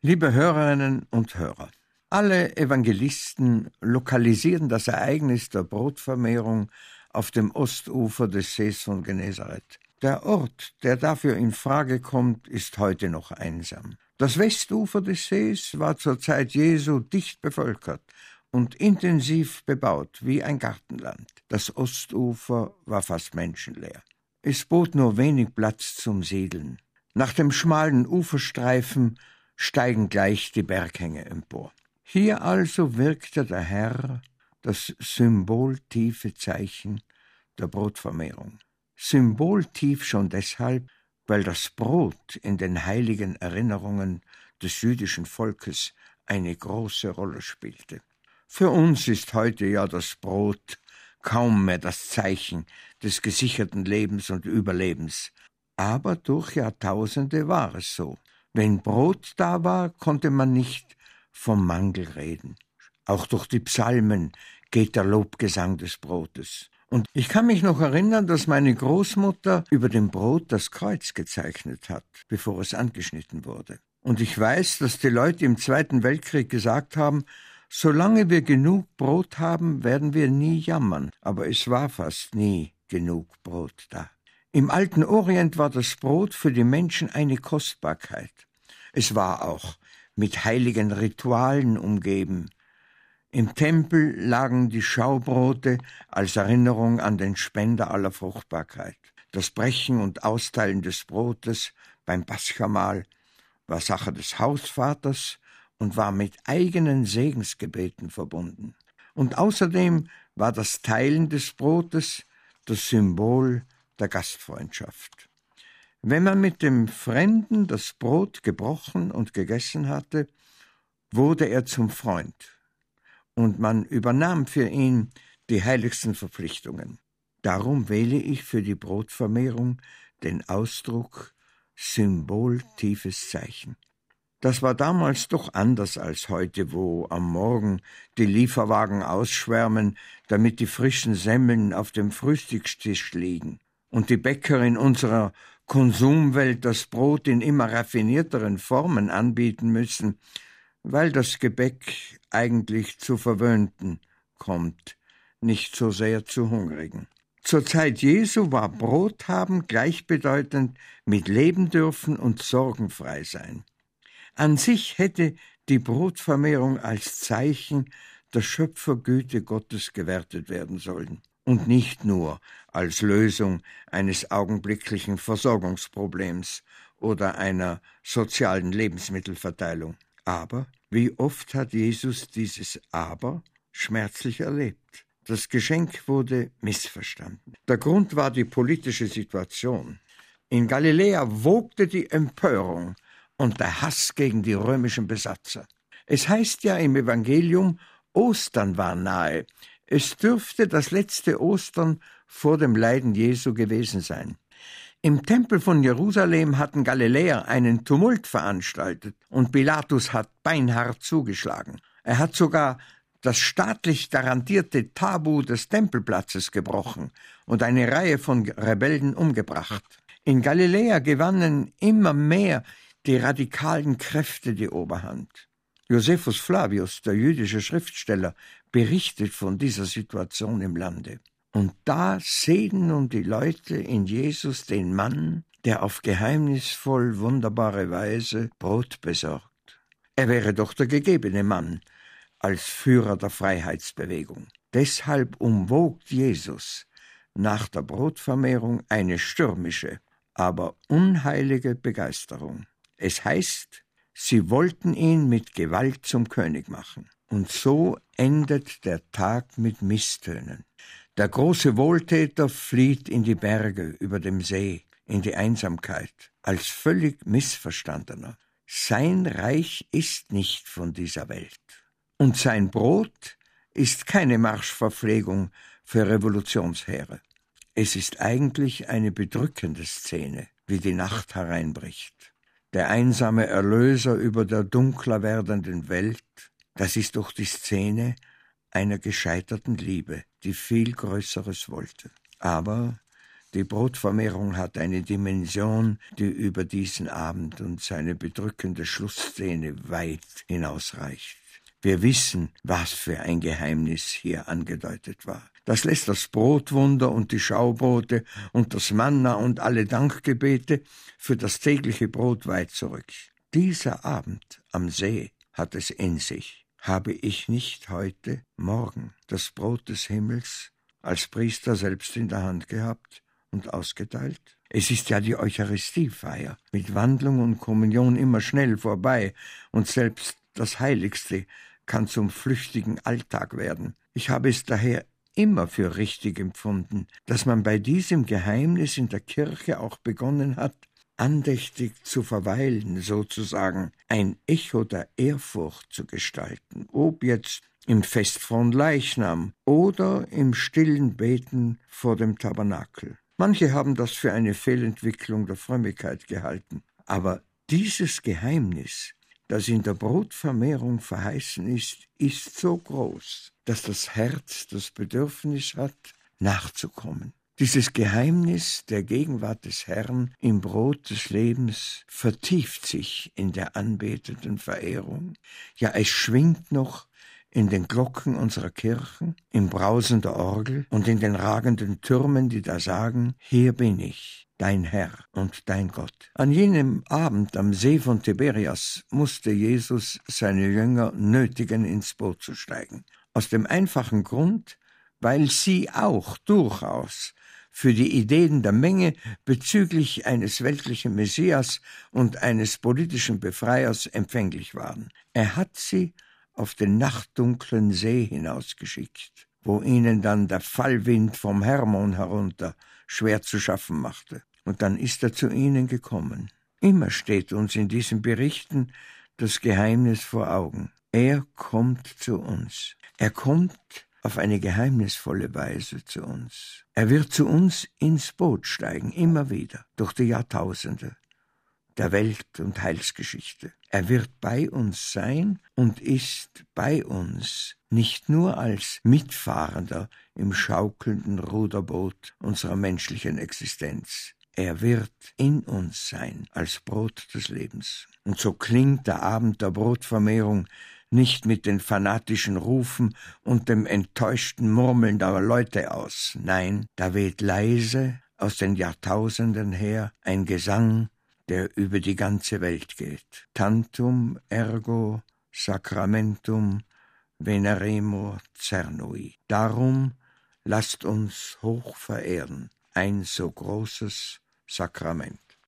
Liebe Hörerinnen und Hörer, alle Evangelisten lokalisieren das Ereignis der Brotvermehrung auf dem Ostufer des Sees von Genezareth. Der Ort, der dafür in Frage kommt, ist heute noch einsam. Das Westufer des Sees war zur Zeit Jesu dicht bevölkert und intensiv bebaut wie ein Gartenland. Das Ostufer war fast menschenleer. Es bot nur wenig Platz zum Siedeln. Nach dem schmalen Uferstreifen steigen gleich die Berghänge empor. Hier also wirkte der Herr das symboltiefe Zeichen der Brotvermehrung. Symboltief schon deshalb, weil das Brot in den heiligen Erinnerungen des jüdischen Volkes eine große Rolle spielte. Für uns ist heute ja das Brot kaum mehr das Zeichen des gesicherten Lebens und Überlebens, aber durch Jahrtausende war es so. Wenn Brot da war, konnte man nicht vom Mangel reden. Auch durch die Psalmen geht der Lobgesang des Brotes. Und ich kann mich noch erinnern, dass meine Großmutter über dem Brot das Kreuz gezeichnet hat, bevor es angeschnitten wurde. Und ich weiß, dass die Leute im Zweiten Weltkrieg gesagt haben, solange wir genug Brot haben, werden wir nie jammern. Aber es war fast nie genug Brot da. Im alten Orient war das Brot für die Menschen eine Kostbarkeit. Es war auch mit heiligen Ritualen umgeben. Im Tempel lagen die Schaubrote als Erinnerung an den Spender aller Fruchtbarkeit. Das Brechen und Austeilen des Brotes beim Paschamahl war Sache des Hausvaters und war mit eigenen Segensgebeten verbunden. Und außerdem war das Teilen des Brotes das Symbol der Gastfreundschaft. Wenn man mit dem Fremden das Brot gebrochen und gegessen hatte, wurde er zum Freund, und man übernahm für ihn die heiligsten Verpflichtungen. Darum wähle ich für die Brotvermehrung den Ausdruck symboltiefes Zeichen. Das war damals doch anders als heute, wo am Morgen die Lieferwagen ausschwärmen, damit die frischen Semmeln auf dem Frühstückstisch liegen und die Bäcker in unserer Konsumwelt das Brot in immer raffinierteren Formen anbieten müssen, weil das Gebäck eigentlich zu Verwöhnten kommt, nicht so sehr zu Hungrigen. Zur Zeit Jesu war Brot haben gleichbedeutend mit leben dürfen und sorgenfrei sein. An sich hätte die Brotvermehrung als Zeichen der Schöpfergüte Gottes gewertet werden sollen und nicht nur als Lösung eines augenblicklichen Versorgungsproblems oder einer sozialen Lebensmittelverteilung. Aber wie oft hat Jesus dieses Aber schmerzlich erlebt? Das Geschenk wurde missverstanden. Der Grund war die politische Situation. In Galiläa wogte die Empörung und der Hass gegen die römischen Besatzer. Es heißt ja im Evangelium, Ostern war nahe. Es dürfte das letzte Ostern vor dem Leiden Jesu gewesen sein. Im Tempel von Jerusalem hatten Galiläer einen Tumult veranstaltet und Pilatus hat beinhart zugeschlagen. Er hat sogar das staatlich garantierte Tabu des Tempelplatzes gebrochen und eine Reihe von Rebellen umgebracht. In Galiläa gewannen immer mehr die radikalen Kräfte die Oberhand. Josephus Flavius, der jüdische Schriftsteller, berichtet von dieser Situation im Lande. Und da sehen nun die Leute in Jesus den Mann, der auf geheimnisvoll wunderbare Weise Brot besorgt. Er wäre doch der gegebene Mann als Führer der Freiheitsbewegung. Deshalb umwogt Jesus nach der Brotvermehrung eine stürmische, aber unheilige Begeisterung. Es heißt, sie wollten ihn mit Gewalt zum König machen. Und so endet der Tag mit Misstönen. Der große Wohltäter flieht in die Berge über dem See, in die Einsamkeit, als völlig Missverstandener. Sein Reich ist nicht von dieser Welt. Und sein Brot ist keine Marschverpflegung für Revolutionsheere. Es ist eigentlich eine bedrückende Szene, wie die Nacht hereinbricht. Der einsame Erlöser über der dunkler werdenden Welt, das ist doch die Szene einer gescheiterten Liebe, die viel Größeres wollte. Aber Die Brotvermehrung hat eine Dimension, die über diesen Abend und seine bedrückende Schlussszene weit hinausreicht. Wir wissen, was für ein Geheimnis hier angedeutet war. Das lässt das Brotwunder und die Schaubrote und das Manna und alle Dankgebete für das tägliche Brot weit zurück. Dieser Abend am See hat es in sich. Habe ich nicht heute, morgen das Brot des Himmels als Priester selbst in der Hand gehabt und ausgeteilt? Es ist ja die Eucharistiefeier, mit Wandlung und Kommunion immer schnell vorbei, und selbst das Heiligste kann zum flüchtigen Alltag werden. Ich habe es daher immer für richtig empfunden, dass man bei diesem Geheimnis in der Kirche auch begonnen hat, andächtig zu verweilen, sozusagen ein Echo der Ehrfurcht zu gestalten, ob jetzt im Fest von Leichnam oder im stillen Beten vor dem Tabernakel. Manche haben das für eine Fehlentwicklung der Frömmigkeit gehalten, aber dieses Geheimnis, das in der Brotvermehrung verheißen ist so groß, dass das Herz das Bedürfnis hat, nachzukommen. Dieses Geheimnis der Gegenwart des Herrn im Brot des Lebens vertieft sich in der anbetenden Verehrung. Ja, es schwingt noch in den Glocken unserer Kirchen, im Brausen der Orgel und in den ragenden Türmen, die da sagen: Hier bin ich, dein Herr und dein Gott. An jenem Abend am See von Tiberias musste Jesus seine Jünger nötigen, ins Boot zu steigen. Aus dem einfachen Grund, weil sie auch durchaus für die Ideen der Menge bezüglich eines weltlichen Messias und eines politischen Befreiers empfänglich waren. Er hat sie auf den nachtdunklen See hinausgeschickt, wo ihnen dann der Fallwind vom Hermon herunter schwer zu schaffen machte. Und dann ist er zu ihnen gekommen. Immer steht uns in diesen Berichten das Geheimnis vor Augen. Er kommt zu uns. Er kommt auf eine geheimnisvolle Weise zu uns. Er wird zu uns ins Boot steigen, immer wieder, durch die Jahrtausende der Welt- und Heilsgeschichte. Er wird bei uns sein und ist bei uns, nicht nur als Mitfahrender im schaukelnden Ruderboot unserer menschlichen Existenz. Er wird in uns sein, als Brot des Lebens. Und so klingt der Abend der Brotvermehrung nicht mit den fanatischen Rufen und dem enttäuschten Murmeln der Leute aus. Nein, da weht leise aus den Jahrtausenden her ein Gesang, der über die ganze Welt geht. Tantum ergo sacramentum veneremur cernui. Darum lasst uns hoch verehren ein so großes Sakrament.